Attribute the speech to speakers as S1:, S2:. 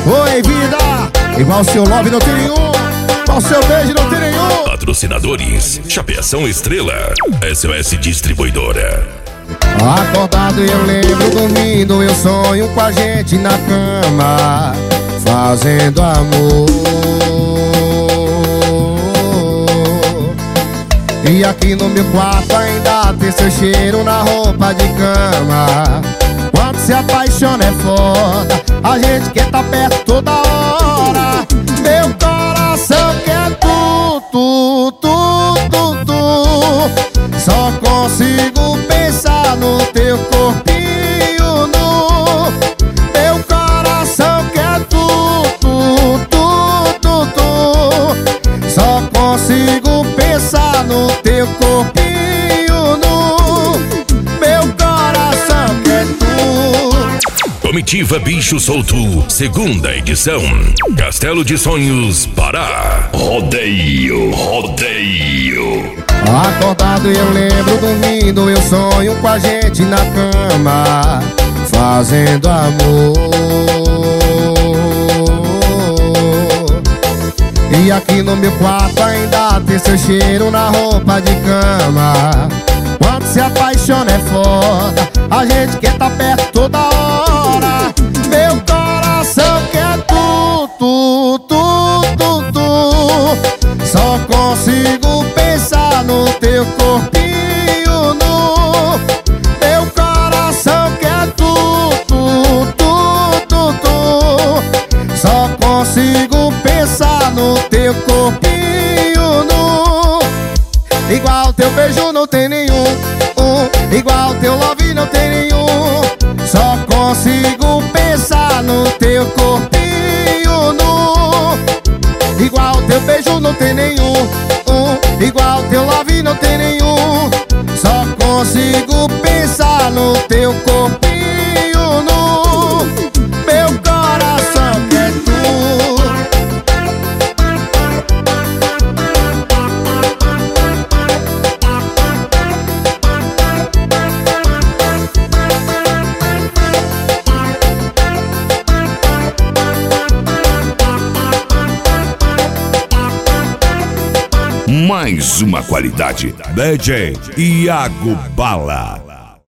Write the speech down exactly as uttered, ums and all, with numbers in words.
S1: Oi, vida, igual seu love não tem nenhum, igual seu beijo não tem nenhum.
S2: Patrocinadores: Chapeação Estrela, S O S Distribuidora.
S1: Acordado eu lembro, dormindo eu sonho com a gente na cama, fazendo amor. E aqui no meu quarto ainda tem seu cheiro na roupa de cama. Quando se apaixona é foda, a gente quer tá perto toda hora. Meu coração quer tu, tu, tu, tu, tu. Só consigo pensar no teu corpinho nu. Meu coração quer tu, tu, tu, tu, tu. Só consigo pensar no teu corpinho nu. Meu coração quer tu.
S2: Comitiva Bicho Solto, segunda edição. Castelo de Sonhos, Pará. Rodeio, rodeio.
S1: Acordado eu lembro, dormindo eu sonho com a gente na cama, fazendo amor. E aqui no meu quarto ainda tem seu cheiro na roupa de cama. Quando se apaixona é foda, a gente quer tá perto toda hora. Meu coração quer tu, tu, tu, tu, tu. Só consigo pensar no teu corpinho nu. Meu coração quer tu, tu, tu, tu, tu. Só consigo pensar no teu corpinho nu. Igual teu beijo não tem nenhum, um. Igual teu love não tem nenhum. Só consigo pensar no teu corpinho nu. Igual teu beijo não tem nenhum, um. Igual teu love não tem nenhum. Só consigo pensar no teu corpinho nu. Meu coração quer tu.
S2: Mais uma qualidade. D J Iago Bala.